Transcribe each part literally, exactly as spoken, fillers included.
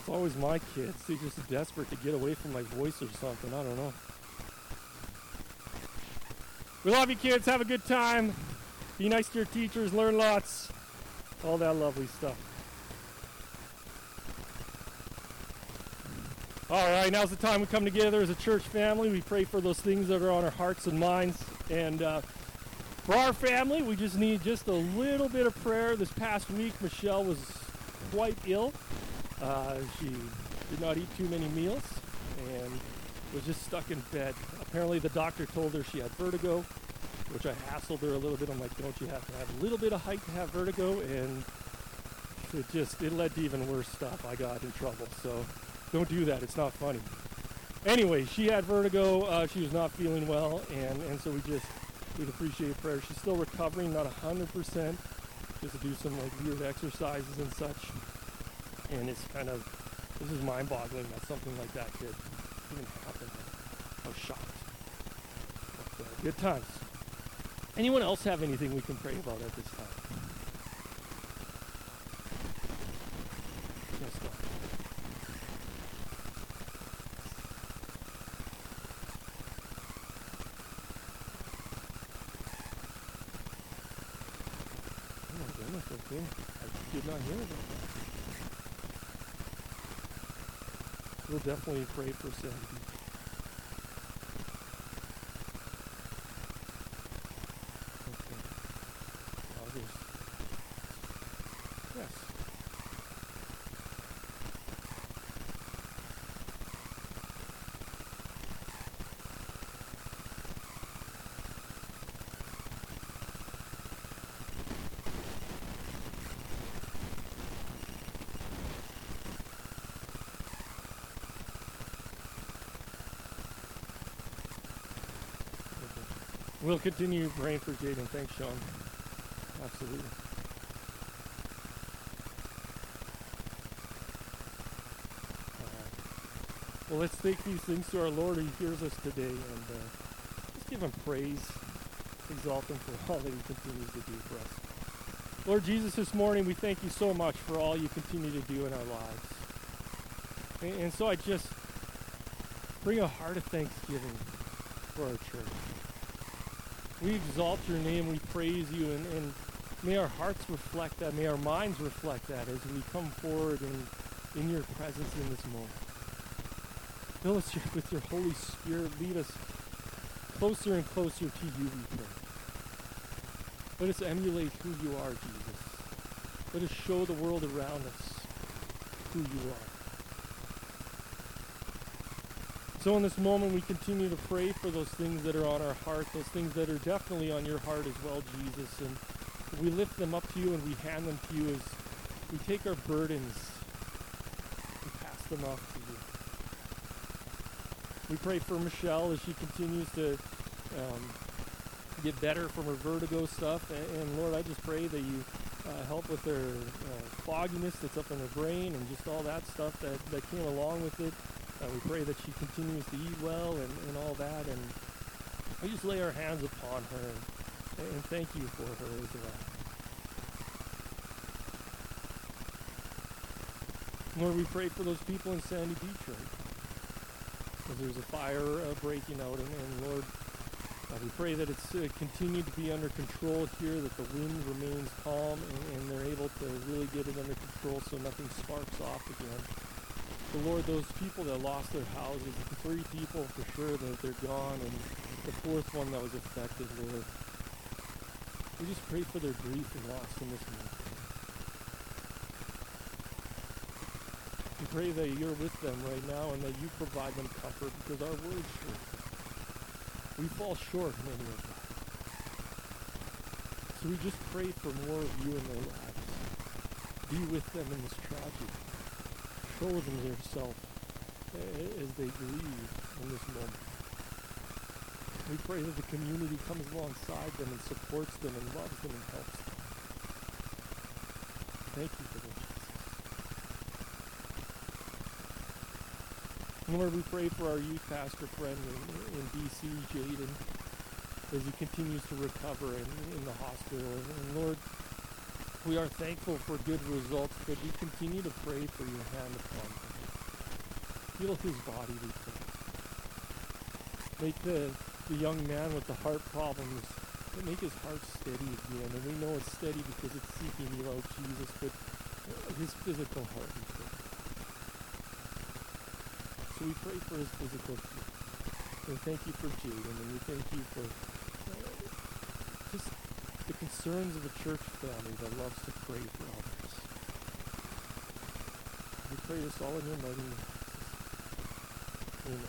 always my kids. They're just desperate to get away from my voice or something. I don't know. We love you, kids. Have a good time. Be nice to your teachers. Learn lots. All that lovely stuff. All right, now's the time we come together as a church family. We pray for those things that are on our hearts and minds. And uh, for our family, we just need just a little bit of prayer. This past week, Michelle was quite ill. Uh, she did not eat too many meals and was just stuck in bed. Apparently, the doctor told her she had vertigo, which I hassled her a little bit. I'm like, don't you have to have a little bit of height to have vertigo? And it just, it led to even worse stuff. I got in trouble. So don't do that. It's not funny. Anyway, she had vertigo. Uh, she was not feeling well. And, and so we just, we'd appreciate prayer. She's still recovering, not one hundred percent. Just to do some like weird exercises and such. And it's kind of, this is mind-boggling that something like that could even happen. I was shocked. But, uh, good times. Anyone else have anything we can pray about at this time? Yes, God. Oh my goodness, okay. I did not hear about that. We'll definitely pray for Sandy. Okay. Others. Yes. We'll continue praying for Jaden. Thanks, Sean. Absolutely. All right. Well, let's take these things to our Lord who hears us today and uh, just give him praise, exalt him for all that he continues to do for us. Lord Jesus, this morning we thank you so much for all you continue to do in our lives. And, and so I just bring a heart of thanksgiving for our church. We exalt your name, we praise you, and, and may our hearts reflect that, may our minds reflect that as we come forward in, in your presence in this moment. Fill us with your Holy Spirit, lead us closer and closer to you, we pray. Let us emulate who you are, Jesus. Let us show the world around us who you are. So in this moment, we continue to pray for those things that are on our heart, those things that are definitely on your heart as well, Jesus. And we lift them up to you and we hand them to you as we take our burdens and pass them off to you. We pray for Michelle as she continues to um, get better from her vertigo stuff. And, and Lord, I just pray that you uh, help with her uh, fogginess that's up in her brain and just all that stuff that, that came along with it. Uh, we pray that she continues to eat well and, and all that, and we just lay our hands upon her and, and thank you for her as well. Lord, we pray for those people in Sandy Beach right now. There's a fire uh, breaking out, and, and Lord, uh, we pray that it's uh, continued to be under control here, that the wind remains calm, and, and they're able to really get it under control so nothing sparks off again. So Lord, those people that lost their houses, the three people for sure that they're gone, and the fourth one that was affected, Lord, we just pray for their grief and loss in this moment. We pray that you're with them right now and that you provide them comfort, because our words short. We fall short, many of them. So we just pray for more of you in their lives. Be with them in this tragedy. Show them yourself as they grieve in this moment. We pray that the community comes alongside them and supports them and loves them and helps them. Thank you for this. Lord, we pray for our youth pastor friend in, in D C, Jaden, as he continues to recover in, in the hospital. And Lord, we are thankful for good results, but we continue to pray for your hand upon him. Heal his body, we pray. Make the, the young man with the heart problems, make his heart steady again. And we know it's steady because it's seeking you out, Jesus, but his physical heart, we pray. So we pray for his physical healing. And thank you for Jaden, and we thank you for uh, just the concerns of a church family that loves to pray for others. We pray this all in your mighty name. Amen.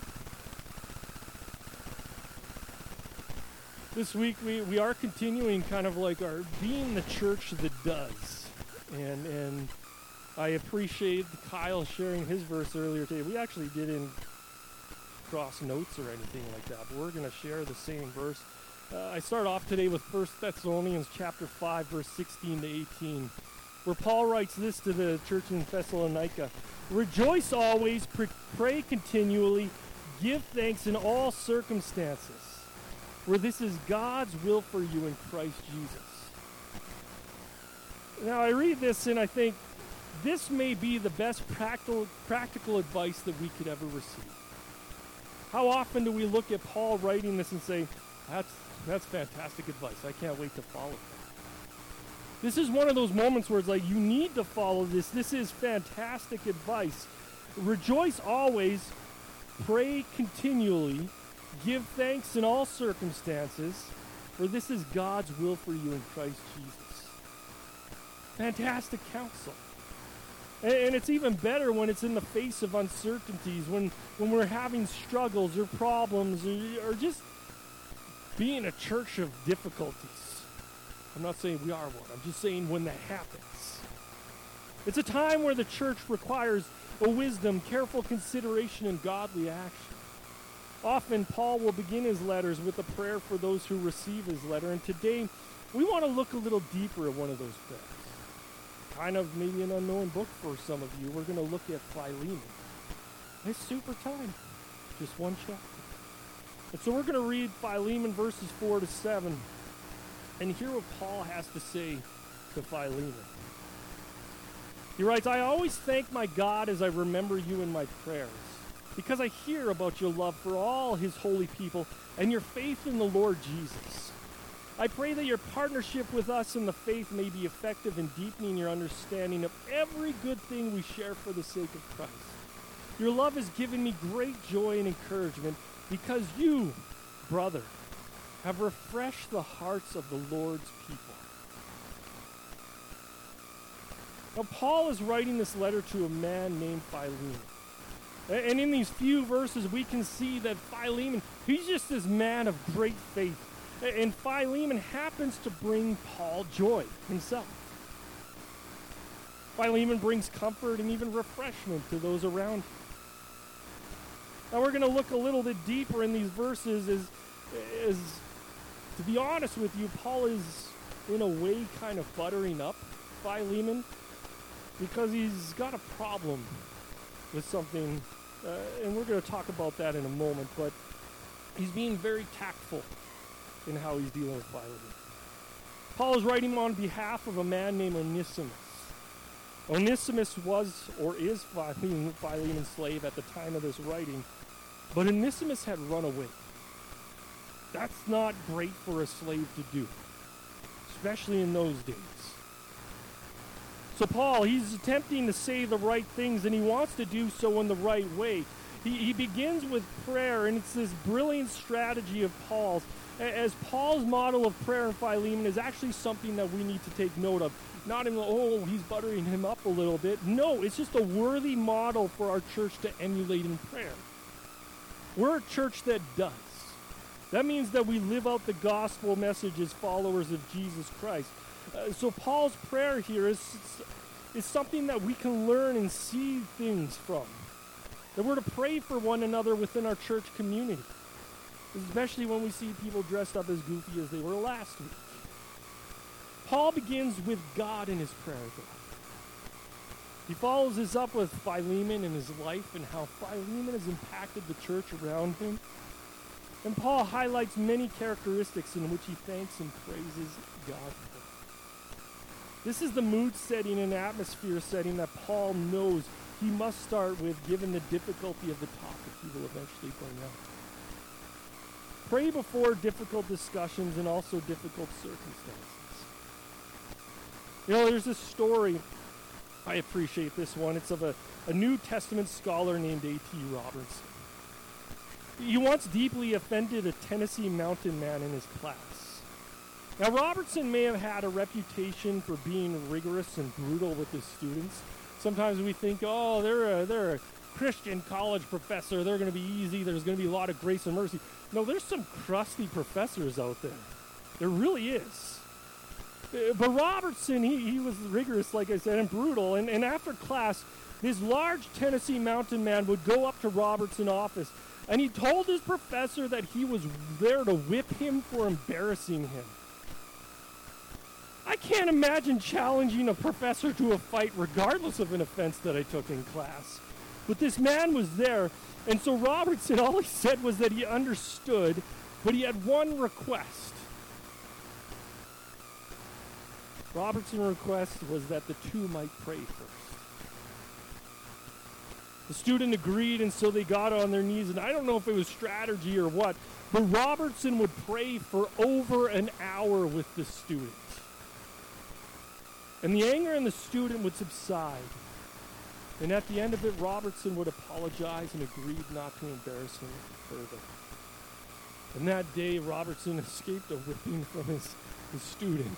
This week we, we are continuing kind of like our being the church that does. And and I appreciate Kyle sharing his verse earlier today. We actually didn't cross notes or anything like that, but we're going to share the same verse. Uh, I start off today with First Thessalonians chapter five, verse sixteen to eighteen, where Paul writes this to the church in Thessalonica. Rejoice always, pr- pray continually, give thanks in all circumstances, for this is God's will for you in Christ Jesus. Now I read this and I think this may be the best practical, practical advice that we could ever receive. How often do we look at Paul writing this and say, that's, that's fantastic advice, I can't wait to follow that. This is one of those moments where it's like, you need to follow this. This is fantastic advice. Rejoice always, pray continually, give thanks in all circumstances, for this is God's will for you in Christ Jesus. Fantastic counsel. And, and it's even better when it's in the face of uncertainties, when, when we're having struggles or problems, or, or just being a church of difficulties. I'm not saying we are one. I'm just saying when that happens. It's a time where the church requires a wisdom, careful consideration, and godly action. Often, Paul will begin his letters with a prayer for those who receive his letter, and today we want to look a little deeper at one of those prayers. Kind of maybe an unknown book for some of you. We're going to look at Philemon. It's super time. Just one chapter. And so we're going to read Philemon verses four to seven and hear what Paul has to say to Philemon. He writes, I always thank my God as I remember you in my prayers, because I hear about your love for all his holy people and your faith in the Lord Jesus. I pray that your partnership with us in the faith may be effective in deepening your understanding of every good thing we share for the sake of Christ. Your love has given me great joy and encouragement because you, brother, have refreshed the hearts of the Lord's people. Now, Paul is writing this letter to a man named Philemon. And in these few verses, we can see that Philemon, he's just this man of great faith. And Philemon happens to bring Paul joy himself. Philemon brings comfort and even refreshment to those around him. Now we're going to look a little bit deeper in these verses as, as, to be honest with you, Paul is in a way kind of buttering up Philemon because he's got a problem with something, uh, and we're going to talk about that in a moment, but he's being very tactful in how he's dealing with Philemon. Paul is writing on behalf of a man named Onesimus. Onesimus was or is Philemon, Philemon's slave at the time of this writing, but Onesimus had run away. That's not great for a slave to do, especially in those days. So Paul, he's attempting to say the right things, and he wants to do so in the right way. He, he begins with prayer, and it's this brilliant strategy of Paul's. As Paul's model of prayer in Philemon is actually something that we need to take note of. Not in, oh, he's buttering him up a little bit. No, it's just a worthy model for our church to emulate in prayer. We're a church that does. That means that we live out the gospel message as followers of Jesus Christ. Uh, so Paul's prayer here is, is something that we can learn and see things from. That we're to pray for one another within our church community, especially when we see people dressed up as goofy as they were last week. Paul begins with God in his prayer, though. He follows this up with Philemon and his life and how Philemon has impacted the church around him. And Paul highlights many characteristics in which he thanks and praises God for. This is the mood setting and atmosphere setting that Paul knows he must start with, given the difficulty of the topic he will eventually bring out. Pray before difficult discussions and also difficult circumstances. You know, there's this story, I appreciate this one. It's of a, a New Testament scholar named A T Robertson. He once deeply offended a Tennessee mountain man in his class. Now, Robertson may have had a reputation for being rigorous and brutal with his students. Sometimes we think, oh, they're a, they're a Christian college professor. They're going to be easy. There's going to be a lot of grace and mercy. No, there's some crusty professors out there. There really is. Uh, But Robertson, he, he was rigorous, like I said, and brutal. And, and after class, this large Tennessee mountain man would go up to Robertson's office, and he told his professor that he was there to whip him for embarrassing him. I can't imagine challenging a professor to a fight regardless of an offense that I took in class. But this man was there, and so Robertson, all he said was that he understood, but he had one request. Robertson's request was that the two might pray first. The student agreed, and so they got on their knees, and I don't know if it was strategy or what, but Robertson would pray for over an hour with the student. And the anger in the student would subside. And at the end of it, Robertson would apologize and agreed not to embarrass him further. And that day, Robertson escaped a whipping from his, his student.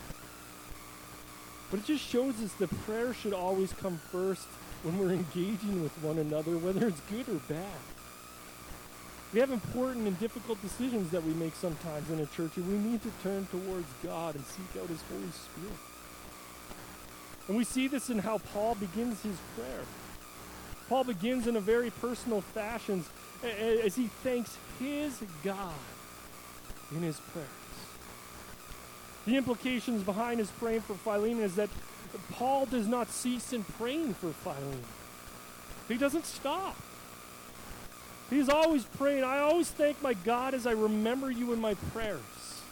But it just shows us that prayer should always come first when we're engaging with one another, whether it's good or bad. We have important and difficult decisions that we make sometimes in a church, and we need to turn towards God and seek out his Holy Spirit. And we see this in how Paul begins his prayer. Paul begins in a very personal fashion as he thanks his God in his prayers. The implications behind his praying for Philemon is that Paul does not cease in praying for Philemon. He doesn't stop. He's always praying. I always thank my God as I remember you in my prayers.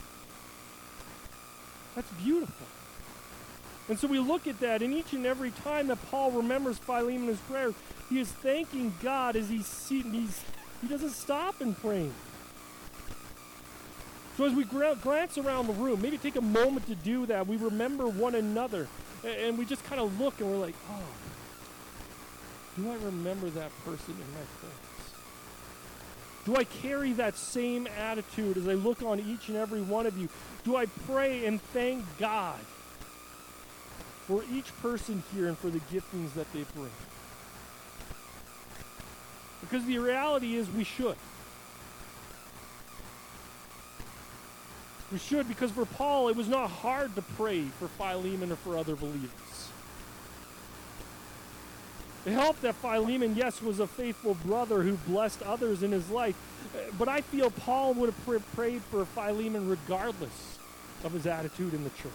That's beautiful. And so we look at that, and each and every time that Paul remembers Philemon in his prayer, he is thanking God as he's, he's he doesn't stop in praying. So as we gra- glance around the room, maybe take a moment to do that. We remember one another, and, and we just kind of look, and we're like, oh, do I remember that person in my prayers? Do I carry that same attitude as I look on each and every one of you? Do I pray and thank God for each person here and for the giftings that they bring? Because the reality is we should. We should, because for Paul, it was not hard to pray for Philemon or for other believers. It helped that Philemon, yes, was a faithful brother who blessed others in his life, but I feel Paul would have pr- prayed for Philemon regardless of his attitude in the church.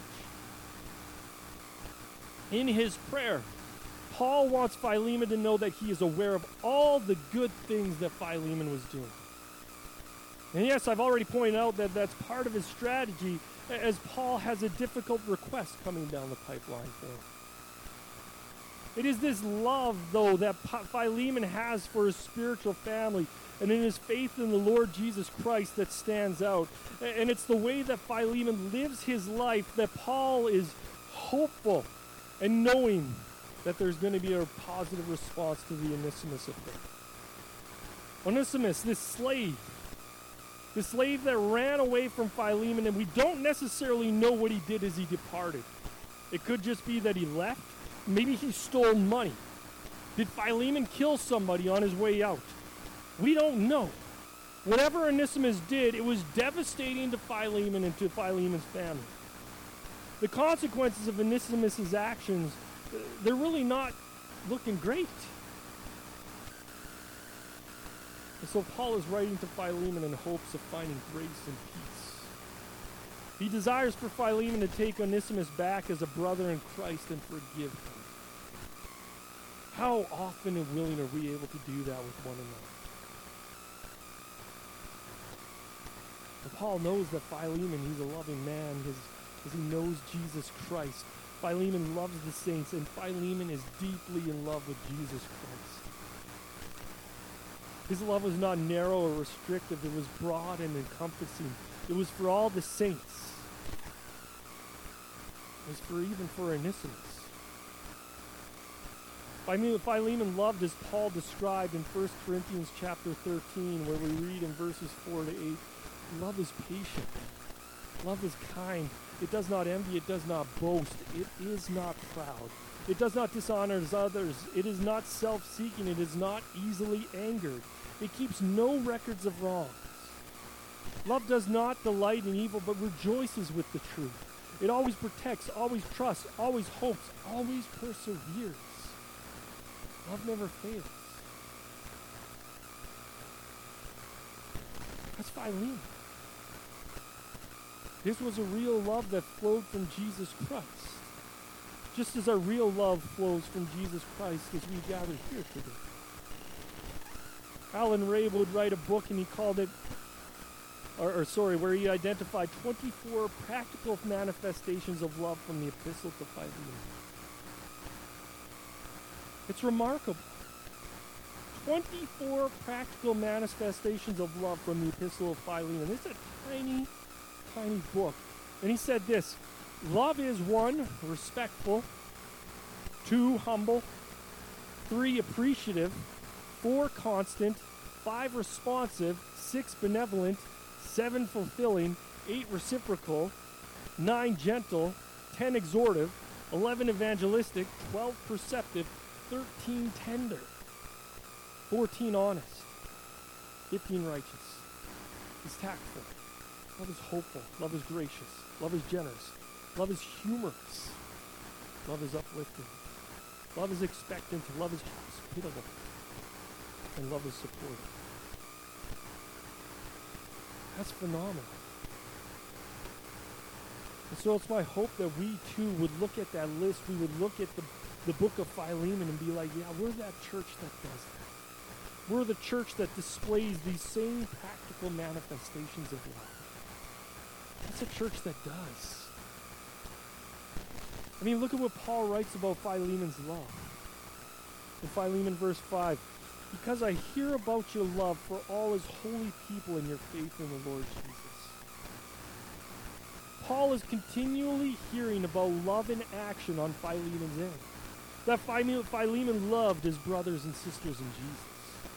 In his prayer, Paul wants Philemon to know that he is aware of all the good things that Philemon was doing. And yes, I've already pointed out that that's part of his strategy as Paul has a difficult request coming down the pipeline for him. It is this love, though, that Philemon has for his spiritual family and in his faith in the Lord Jesus Christ that stands out. And it's the way that Philemon lives his life that Paul is hopeful and knowing that there's going to be a positive response to the Onesimus affair. Onesimus, this slave, the slave that ran away from Philemon, and we don't necessarily know what he did as he departed. It could just be that he left. Maybe he stole money. Did Philemon kill somebody on his way out? We don't know. Whatever Onesimus did, it was devastating to Philemon and to Philemon's family. The consequences of Onesimus' actions, they're really not looking great. And so Paul is writing to Philemon in hopes of finding grace and peace. He desires for Philemon to take Onesimus back as a brother in Christ and forgive him. How often and willing are we able to do that with one another? And Paul knows that Philemon, he's a loving man because he knows Jesus Christ. Philemon loves the saints, and Philemon is deeply in love with Jesus Christ. His love was not narrow or restrictive. It was broad and encompassing. It was for all the saints. It was for even for Onesimus. Philemon loved as Paul described in First Corinthians chapter thirteen, where we read in verses four to eight, love is patient. Love is kind. It does not envy. It does not boast. It is not proud. It does not dishonor others. It is not self-seeking. It is not easily angered. It keeps no records of wrongs. Love does not delight in evil, but rejoices with the truth. It always protects, always trusts, always hopes, always perseveres. Love never fails. That's Philemon. This was a real love that flowed from Jesus Christ. Just as our real love flows from Jesus Christ as we gather here today. Alan Ray would write a book and he called it, or, or sorry, where he identified twenty-four practical manifestations of love from the Epistle to Philemon. It's remarkable. twenty-four practical manifestations of love from the Epistle of Philemon. It's a tiny, tiny book. And he said this, love is one, respectful, two, humble, three, appreciative, four, constant, five, responsive, six, benevolent, seven, fulfilling, eight, reciprocal, nine, gentle, ten, exhortive, eleven, evangelistic, twelve, perceptive, thirteen, tender, fourteen, honest, fifteen, righteous. He's tactful. Love is hopeful. Love is gracious. Love is generous. Love is humorous. Love is uplifting. Love is expectant. Love is hospitable. And love is supportive. That's phenomenal. And so it's my hope that we too would look at that list. We would look at the, the book of Philemon and be like, yeah, we're that church that does that. We're the church that displays these same practical manifestations of love. That's a church that does. I mean, look at what Paul writes about Philemon's love. In Philemon verse five, because I hear about your love for all his holy people and your faith in the Lord Jesus. Paul is continually hearing about love in action on Philemon's end. That Philemon loved his brothers and sisters in Jesus.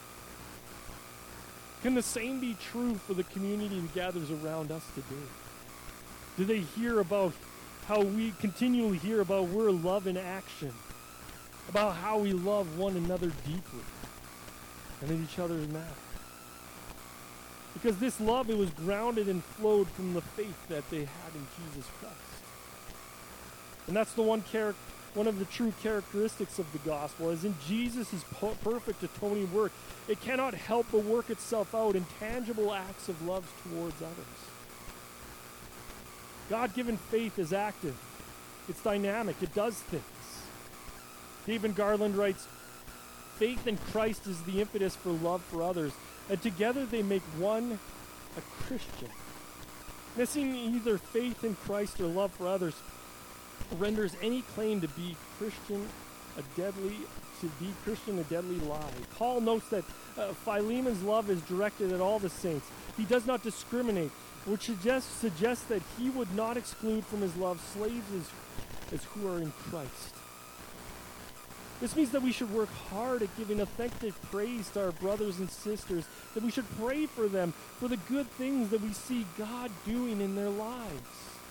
Can the same be true for the community that gathers around us today? Do they hear about how we continually hear about we're love in action? About how we love one another deeply and in each other's matter? Because this love, it was grounded and flowed from the faith that they had in Jesus Christ. And that's the one char- one of the true characteristics of the gospel, is in Jesus' po- perfect atoning work, it cannot help but work itself out in tangible acts of love towards others. God-given faith is active. It's dynamic. It does things. David Garland writes, faith in Christ is the impetus for love for others, and together they make one a Christian. Missing either faith in Christ or love for others renders any claim to be Christian a deadly to be Christian a deadly lie. Paul notes that uh, Philemon's love is directed at all the saints. He does not discriminate, which suggests, suggests that he would not exclude from his love slaves as, as who are in Christ. This means that we should work hard at giving authentic praise to our brothers and sisters, that we should pray for them, for the good things that we see God doing in their lives.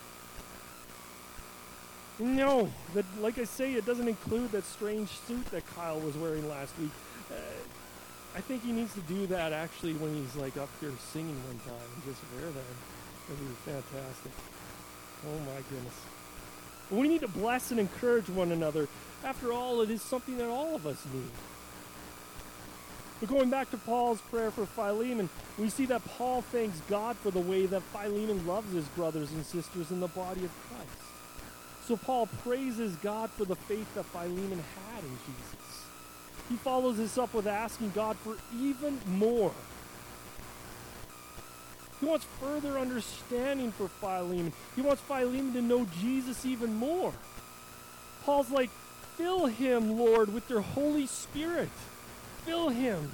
No, that, like I say, it doesn't include that strange suit that Kyle was wearing last week. Uh, I think he needs to do that actually when he's like up here singing one time. Just wear that. That'd be fantastic. Oh my goodness. But we need to bless and encourage one another. After all, it is something that all of us need. But going back to Paul's prayer for Philemon, we see that Paul thanks God for the way that Philemon loves his brothers and sisters in the body of Christ. So Paul praises God for the faith that Philemon had in Jesus. He follows this up with asking God for even more. He wants further understanding for Philemon. He wants Philemon to know Jesus even more. Paul's like, fill him, Lord, with your Holy Spirit. Fill him.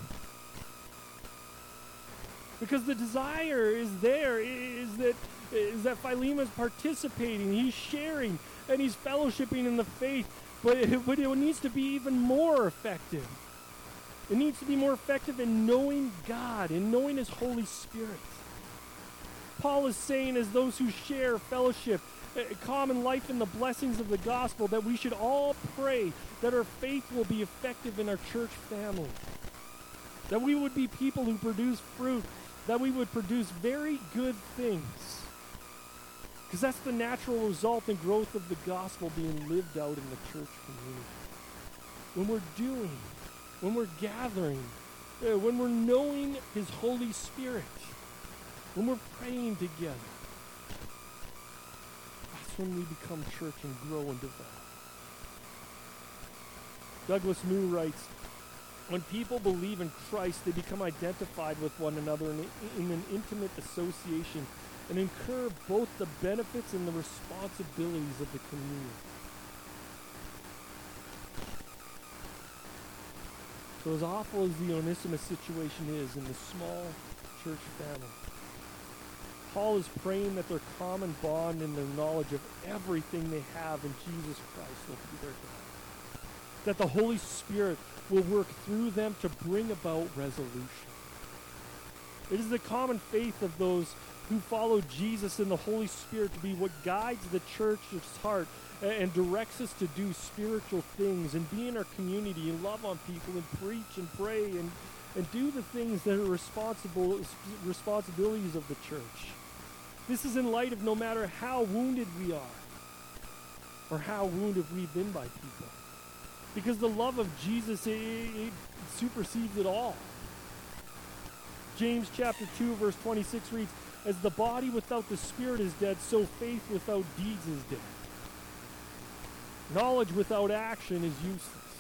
Because the desire is there, is that, is that Philemon's participating, he's sharing, and he's fellowshipping in the faith, but it, but it needs to be even more effective. It needs to be more effective in knowing God, in knowing his Holy Spirit. Paul is saying, as those who share fellowship, common life in the blessings of the gospel, that we should all pray that our faith will be effective in our church family. That we would be people who produce fruit, that we would produce very good things. Because that's the natural result and growth of the gospel being lived out in the church community. When we're doing, when we're gathering, uh, when we're knowing his Holy Spirit, when we're praying together, that's when we become church and grow and develop. Douglas Moo writes, when people believe in Christ, they become identified with one another in, in an intimate association and incur both the benefits and the responsibilities of the community. So as awful as the Onesimus situation is in the small church family, Paul is praying that their common bond and their knowledge of everything they have in Jesus Christ will be their God. That the Holy Spirit will work through them to bring about resolution. It is the common faith of those who follow Jesus and the Holy Spirit to be what guides the church's heart and, and directs us to do spiritual things and be in our community and love on people and preach and pray and, and do the things that are responsible responsibilities of the church. This is in light of no matter how wounded we are or how wounded we've been by people. Because the love of Jesus, it, it supersedes it all. James chapter two, verse twenty-six reads, as the body without the spirit is dead, so faith without deeds is dead. Knowledge without action is useless.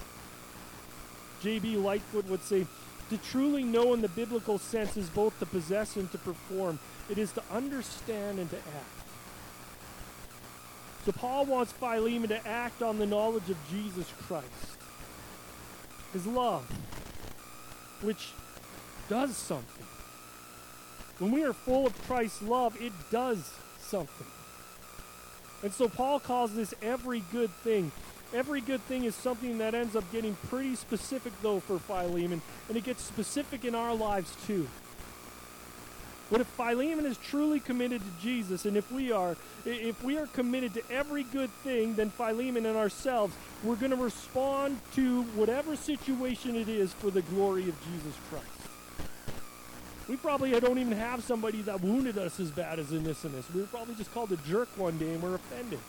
J B Lightfoot would say, to truly know in the biblical sense is both to possess and to perform. It is to understand and to act. So Paul wants Philemon to act on the knowledge of Jesus Christ. His love, which does something. When we are full of Christ's love, it does something. And so Paul calls this every good thing. Every good thing is something that ends up getting pretty specific, though, for Philemon, and it gets specific in our lives, too. But if Philemon is truly committed to Jesus, and if we are, if we are committed to every good thing, then Philemon and ourselves, we're going to respond to whatever situation it is for the glory of Jesus Christ. We probably don't even have somebody that wounded us as bad as Onesimus. We were probably just called a jerk one day and we're offended.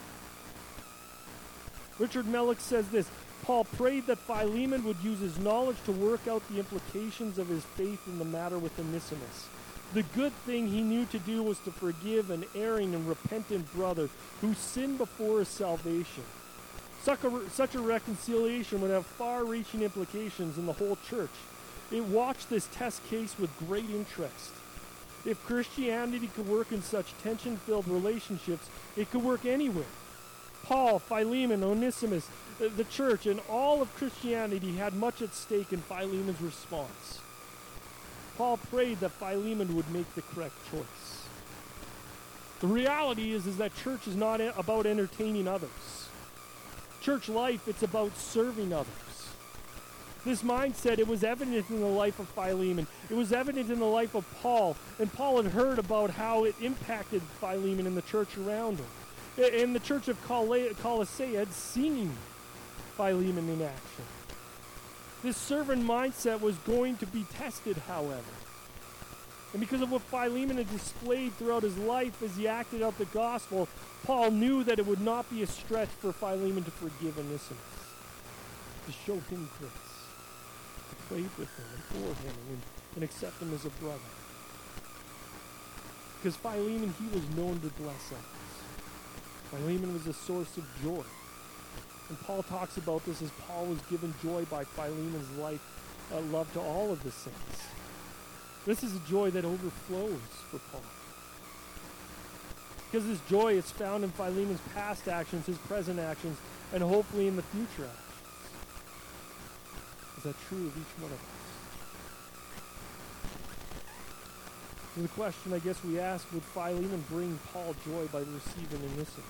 Richard Mellick says this, Paul prayed that Philemon would use his knowledge to work out the implications of his faith in the matter with Onesimus. The good thing he knew to do was to forgive an erring and repentant brother who sinned before his salvation. Such a, such a reconciliation would have far-reaching implications in the whole church. It watched this test case with great interest. If Christianity could work in such tension-filled relationships, it could work anywhere. Paul, Philemon, Onesimus, the church, and all of Christianity had much at stake in Philemon's response. Paul prayed that Philemon would make the correct choice. The reality is, is that church is not about entertaining others. Church life, it's about serving others. This mindset, it was evident in the life of Philemon. It was evident in the life of Paul. And Paul had heard about how it impacted Philemon and the church around him. And the church of Colossae had seen Philemon in action. This servant mindset was going to be tested, however. And because of what Philemon had displayed throughout his life as he acted out the gospel, Paul knew that it would not be a stretch for Philemon to forgive Onesimus, to show him grace, to pray with him and for him and, and accept him as a brother. Because Philemon, he was known to bless others. Philemon was a source of joy. And Paul talks about this as Paul was given joy by Philemon's life, uh, love to all of the saints. This is a joy that overflows for Paul. Because this joy is found in Philemon's past actions, his present actions, and hopefully in the future actions. Is that true of each one of us? So the question I guess we ask, would Philemon bring Paul joy by receiving innocence?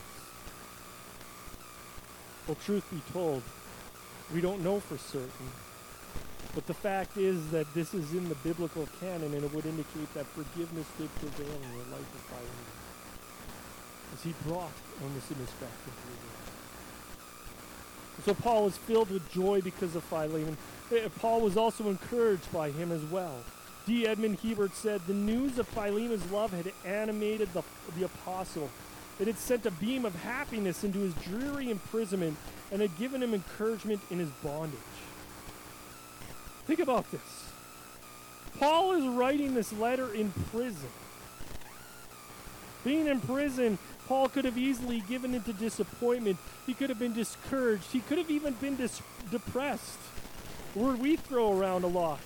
Well, truth be told, we don't know for certain. But the fact is that this is in the biblical canon, and it would indicate that forgiveness did prevail in the life of Philemon, as he brought Onesimus back into the world. So Paul is filled with joy because of Philemon. Paul was also encouraged by him as well. D. Edmund Hebert said, the news of Philemon's love had animated the, the apostle. It had sent a beam of happiness into his dreary imprisonment and had given him encouragement in his bondage. Think about this. Paul is writing this letter in prison. Being in prison, Paul could have easily given into disappointment. He could have been discouraged. He could have even been dis- depressed. A word we throw around a lot.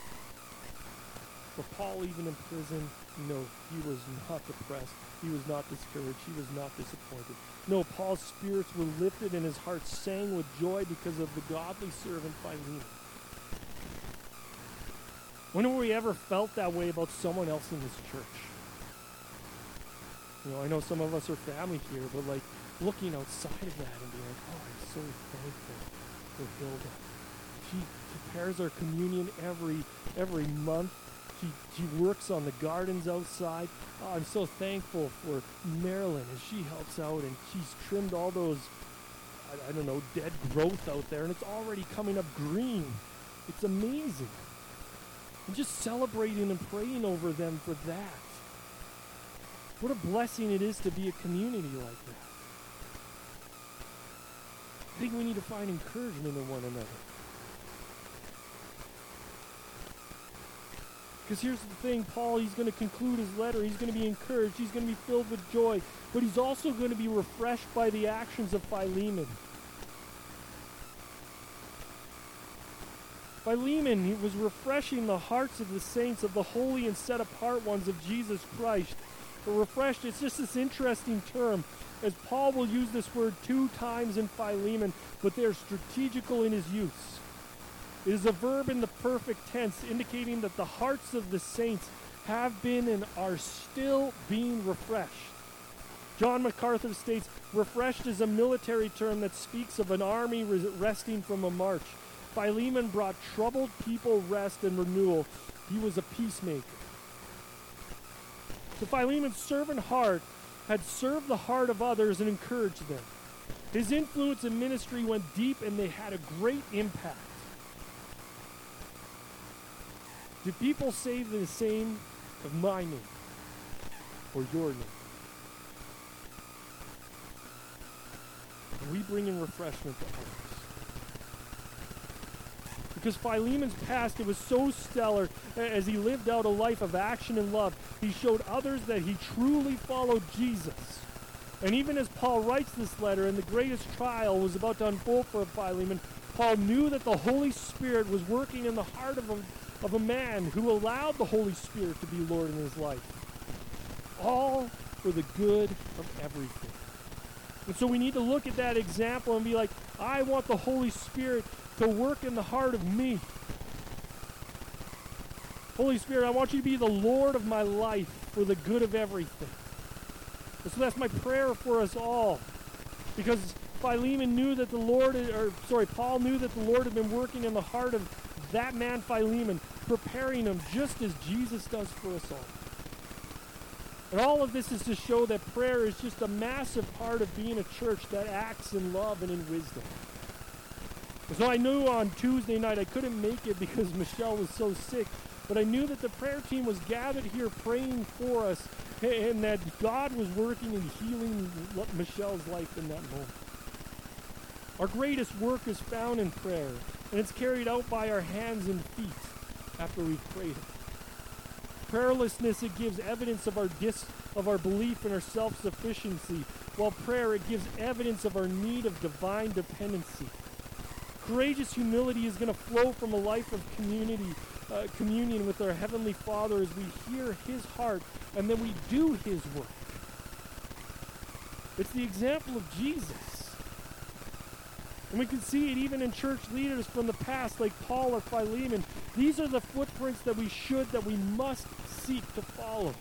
But Paul, even in prison, no, he was not depressed. He was not discouraged. He was not disappointed. No, Paul's spirits were lifted and his heart sang with joy because of the godly servant Philemon. When have we ever felt that way about someone else in this church? You know, I know some of us are family here, but like looking outside of that and being like, oh, I'm so thankful for Hilda. She prepares our communion every every month. She, she works on the gardens outside. Oh, I'm so thankful for Marilyn as she helps out and she's trimmed all those, I, I don't know, dead growth out there and it's already coming up green. It's amazing. And just celebrating and praying over them for that. What a blessing it is to be a community like that. I think we need to find encouragement in one another. Because here's the thing, Paul, he's going to conclude his letter. He's going to be encouraged. He's going to be filled with joy. But he's also going to be refreshed by the actions of Philemon. Philemon, he was refreshing the hearts of the saints, of the holy and set-apart ones of Jesus Christ. But refreshed, it's just this interesting term, as Paul will use this word two times in Philemon, but they're strategical in his use. It is a verb in the perfect tense, indicating that the hearts of the saints have been and are still being refreshed. John MacArthur states, refreshed is a military term that speaks of an army res- resting from a march. Philemon brought troubled people rest and renewal. He was a peacemaker. So Philemon's servant heart had served the heart of others and encouraged them. His influence and ministry went deep and they had a great impact. Do people say the same of my name or your name? Are we bringing refreshment to others? Because Philemon's past, it was so stellar. As he lived out a life of action and love, he showed others that he truly followed Jesus. And even as Paul writes this letter and the greatest trial was about to unfold for Philemon, Paul knew that the Holy Spirit was working in the heart of a, of a man who allowed the Holy Spirit to be Lord in his life. All for the good of everything. And so we need to look at that example and be like, I want the Holy Spirit to work in the heart of me. Holy Spirit, I want you to be the Lord of my life for the good of everything. And so that's my prayer for us all. Because Philemon knew that the Lord, or sorry, Paul knew that the Lord had been working in the heart of that man Philemon, preparing him just as Jesus does for us all. And all of this is to show that prayer is just a massive part of being a church that acts in love and in wisdom. So I knew on Tuesday night I couldn't make it because Michelle was so sick, but I knew that the prayer team was gathered here praying for us and that God was working and healing Michelle's life in that moment. Our greatest work is found in prayer, and it's carried out by our hands and feet after we've prayed it. Prayerlessness, it gives evidence of our dis, of our belief in our self-sufficiency, while prayer, it gives evidence of our need of divine dependency. Courageous humility is going to flow from a life of community, uh, communion with our Heavenly Father as we hear His heart and then we do His work. It's the example of Jesus. And we can see it even in church leaders from the past, like Paul or Philemon. These are the footprints that we should, that we must seek to follow.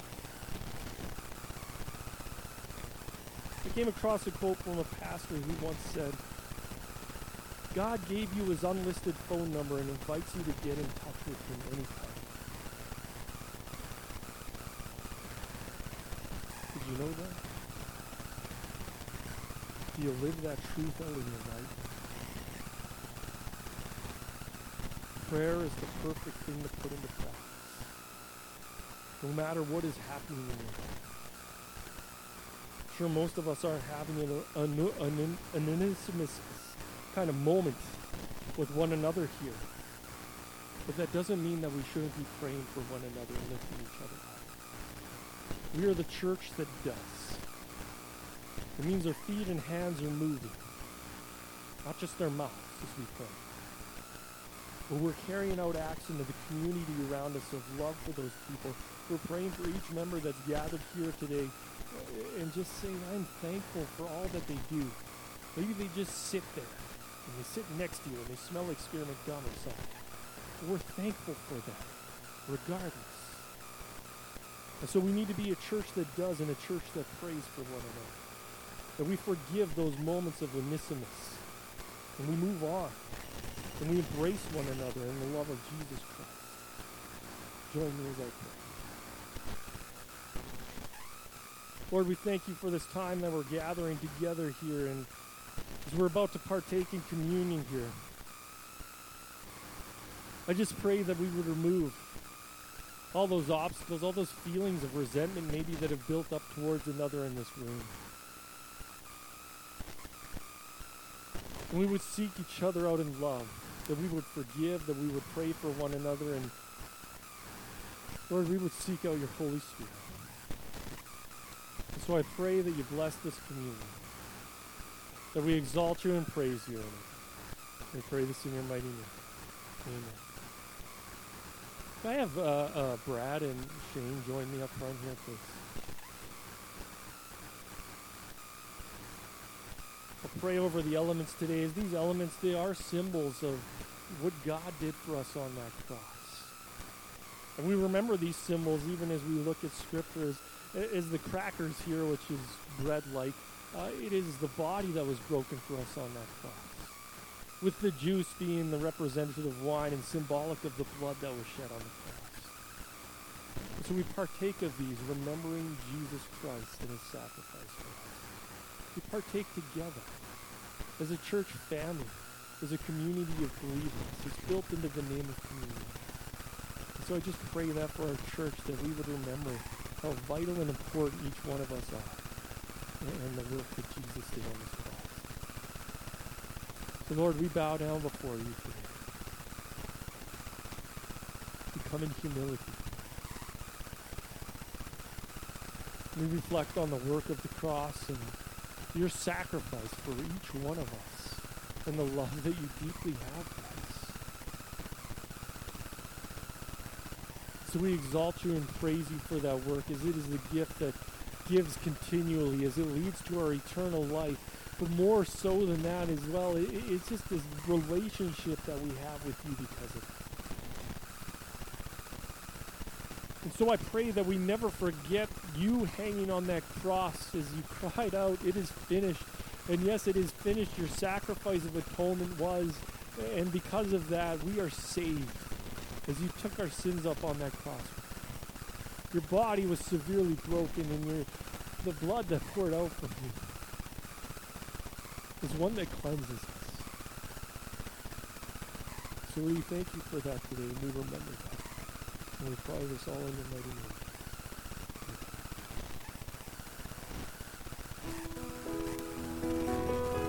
I came across a quote from a pastor who once said, God gave you his unlisted phone number and invites you to get in touch with him anytime. Did you know that? Do you live that truth out in your life? Prayer is the perfect thing to put into practice. No matter what is happening in your life. Sure, most of us aren't having an, an, an, an intimate kind of moment with one another here. But that doesn't mean that we shouldn't be praying for one another and lifting each other up. We are the church that does. It means our feet and hands are moving, not just our mouths as we pray. But we're carrying out acts into the community around us of love for those people. We're praying for each member that's gathered here today and just saying, I'm thankful for all that they do. Maybe they just sit there and they sit next to you and they smell like spearmint gum or something. But we're thankful for them, regardless. And so we need to be a church that does and a church that prays for one another. That we forgive those moments of Onesimus and we move on. And we embrace one another in the love of Jesus Christ. Join me as I pray. Lord, we thank you for this time that we're gathering together here, and as we're about to partake in communion here, I just pray that we would remove all those obstacles, all those feelings of resentment maybe that have built up towards another in this room. And we would seek each other out in love, that we would forgive, that we would pray for one another, and Lord, we would seek out your Holy Spirit. And so I pray that you bless this communion, that we exalt you and praise you in it. We pray this in your mighty name. Amen. Can I have uh, uh, Brad and Shane join me up front here, please? I'll pray over the elements today. As these elements, they are symbols of what God did for us on that cross. And we remember these symbols even as we look at scriptures. As the crackers here, which is bread-like, uh, it is the body that was broken for us on that cross. With the juice being the representative wine and symbolic of the blood that was shed on the cross. And so we partake of these, remembering Jesus Christ and his sacrifice for us. We partake together as a church family, as a community of believers. It's built into the name of community. And so I just pray that for our church, that we would remember how vital and important each one of us are, and the work that Jesus did on this cross. So Lord, we bow down before you today. We come in humility. We reflect on the work of the cross and your sacrifice for each one of us, and the love that you deeply have for us. So we exalt you and praise you for that work, as it is the gift that gives continually, as it leads to our eternal life. But more so than that as well, it, it's just this relationship that we have with you because of it. And so I pray that we never forget you hanging on that cross as you cried out, it is finished. And yes, it is finished. Your sacrifice of atonement was. And because of that, we are saved. As you took our sins up on that cross. Your body was severely broken, and your the blood that poured out from you is one that cleanses us. So we thank you for that today, and we remember that. And we pray this all in your mighty name.